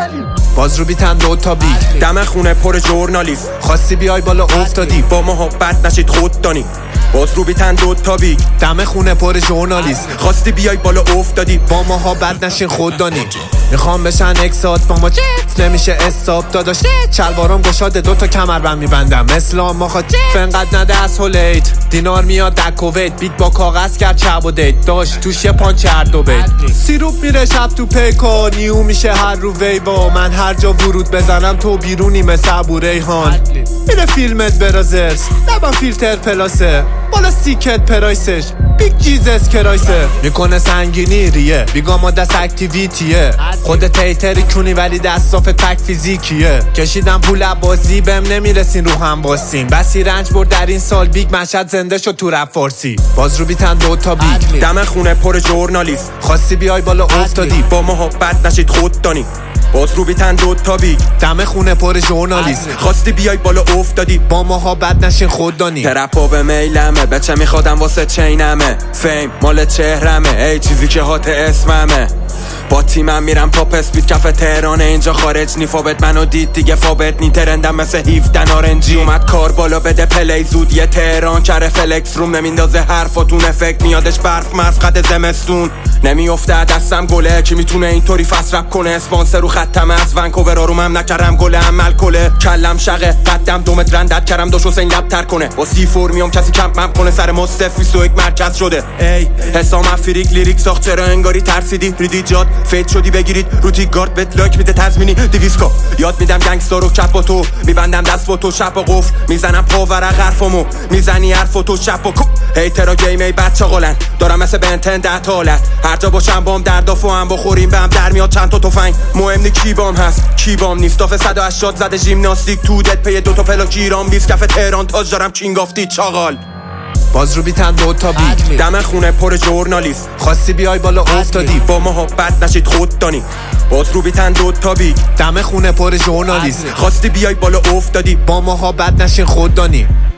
باز رو بیتن دوتا بیگ دم خونه پر ژورنالیست، خواستی بیای بالا افتادی با محبت نشید خوددانی. باز رو بیتن دوتا بیگ دم خونه پر ژورنالیست، خواستی بیای بالا افتادی با محبت نشین خوددانی. میخوام بشن اکسات با ما نمیشه استاپ داداش، چلوارم گشاده دوتا کمربند میبندم اسلام ماخواد فنقد نده از هولیت دینار میاد در کویت بیگ با کاغذ کرد چب و دیت داشت توش یه پانچ هر دو بیت سیروپ میره شب تو پیکا نیو میشه هر رو ویوا من هر جا ورود بزنم تو بیرونی مثل ابو ریحان میره فیلمت برازرز لبم فیلتر پلاسه بالا سیکت پرایسش بیگ جیزس کرایسه میکنه سنگینی ریه بیگا ما دست اکتیویتیه خود تیتری کونی ولی دستاف تک فیزیکیه کشیدم پول بازی بهم نمیرسین رو هم باسیم بسی رنج برد در این سال بیگ مشهد زنده شد تو رپ فارسی باز رو بیتن دوتا بیگ دم خونه پر ژورنالیست، خواستی بیای بالا افتادی با محبت نشید خوددانی. باز رو بیتن دوتا بیگ دم خونه پر ژورنالیست، خواستی بیای بالا افتادی با محبت نشین خوددانی. ترپا به میلمه بچه میخوادم واسه چینمه فیم مال چهرمه ای چیزی که هات اسممه با تیمم میرم تا پسپید کف تهرانه اینجا خارج نی فابت منو دید دیگه فابت نی ترندم مثل 17 نارنجی اومد کار بالا بده پلی زود یه تهران کره فلکس روم نمیندازه حرفاتون افکت میادش برف مرز قد زمستون نمیافته دستم گله کی میتونه اینطوری فست رپ کنه اسپانسر رو ختم از ونکوور آرومم نکردم گله عمل کله کلم شقه قدم 2 متر رندت کردم داش حسین لب تر کنه با سی فرمیام کسی کمپ کنه سر ما 021 مرکز شده ای حسام افریک لیریک ساخت چرا انگاری ترسیدی ریدی جات فیت شدی بگیرید روتی گارد بت لاک میده تضمینی 200 کا یاد میدم گنگستر رو کپ با تو میبندم دست با تو شب و قفل میزنم پا ورق حرفمو میزنی حرف تو شب و هیترا گیم ای بچا قلن دارم مثل بنتن 10 تا حالت هر جا باشم بام در دافو هم بخوریم بهم در میاد چند تا تفنگ مهم نی کی بام هست کی بام نیست داف 180 زده ژیمناستیک تو دت پی 2 تا پلاک ایران 20 کف تهران تاج دارم کینگ آفتی چاغال باز رو بیتن دوتا بیگ دم خونه پر ژورنالیست، خواستی بیای بالا افتادی با محبت نشید خوددانی. باز رو بیتن دوتا بیگ دم خونه پر ژورنالیست، خواستی بیای بالا افتادی با محبت نشین خوددانی.